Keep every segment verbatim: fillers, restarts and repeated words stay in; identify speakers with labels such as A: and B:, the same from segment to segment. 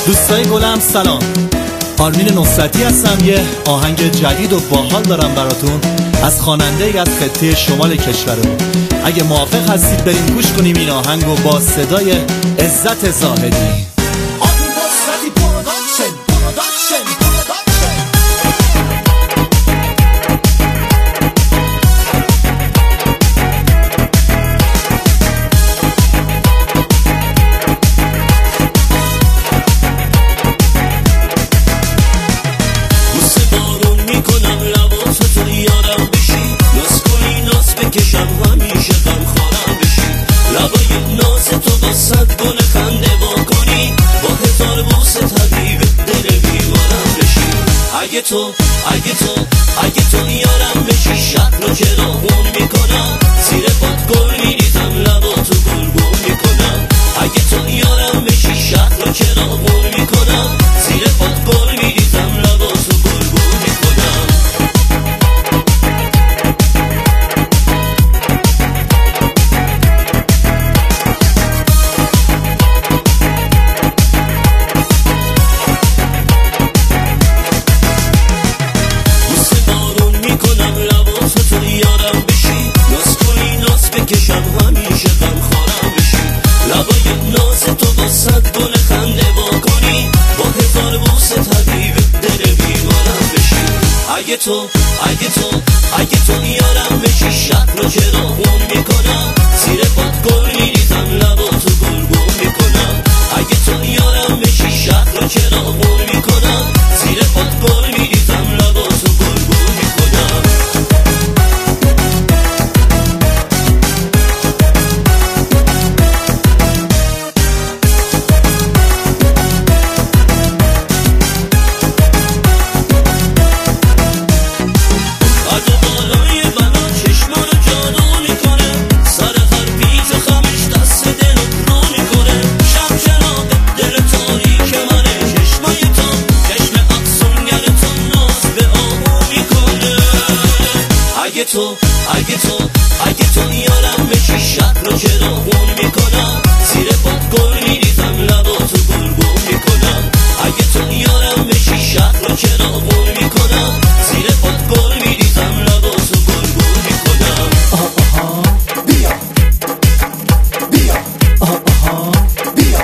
A: دوستای گلم سلام، آرمین نصرتی هستم. یه آهنگ جدید و باحال دارم براتون از خواننده ای از خطه شمال کشورمون. اگه موافق هستید بریم گوش کنیم این آهنگو با صدای عزت زاهدی.
B: کشم همیشه غم خورم بشی، لبای ناز تو با صد گل خنده وا کنی، با هزار بوسه طبیب دل بیمارم بشی. اگه تو اگه تو اگه تو یارم بشی، شب رو چراغون میکنم، زیر پات گل میریزم، لباتو گلگون میکنم. اگه تو یارم بشی، شب رو چراغون میکنم، زیر پات گل میریزم، لباتو گلگون میکنم. کشم همیشه غم خورم بشی، لبای ناز تو با صد گل خنده وا کنی، با هزار بوسه طبیب دل بیمارم بشی. اگه تو اگه تو اگه تو یارم بشی، شب رو چراغون میکنم، زیر پات گل میریزم، لباتو گلگون میکنم. اگه تو یارم بشی، شب رو چراغون میکنم، زیر پات گل میریزم، لباتو گلگون میکنم. اگه تو اگه تو اگه تو یارم بشی، شب رو چراغون میکنم، زیر پات گل میریزم، لباتو گلگون میکنم. اگه تو یارم بشی، شب رو چراغون میکنم، زیر پات گل میریزم، لباتو گلگون میکنم.
A: آها آها بیا بیا آها آها بیا.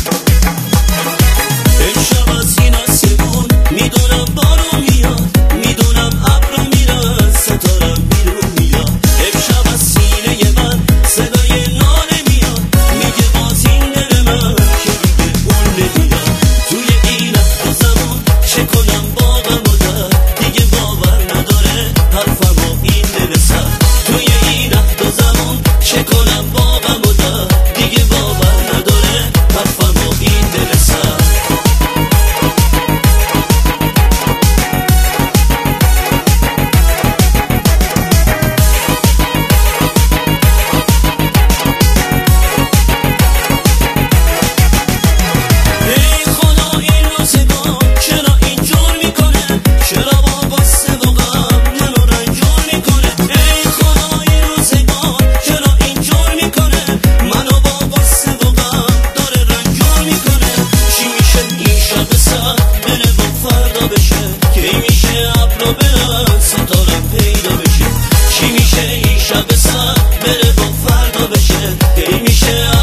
B: امشب از این آسمون میدونم بارون میاد، میدونم ابر میرن، ستارم بیرون میاد. امشب از سینه من صدای ناله میاد، میگه باز این دل من که دیگه اون نمیاد. توی این عهد و زمان چه کنم باغم و در، دیگه باور نداره حرفم و این دل سر. توی این عهد و زمان چه کنم باغم و در، دیگه باور نداره حرفم و این دل سر. چی میشه این شب سر بره با فردا بشه، کی میشه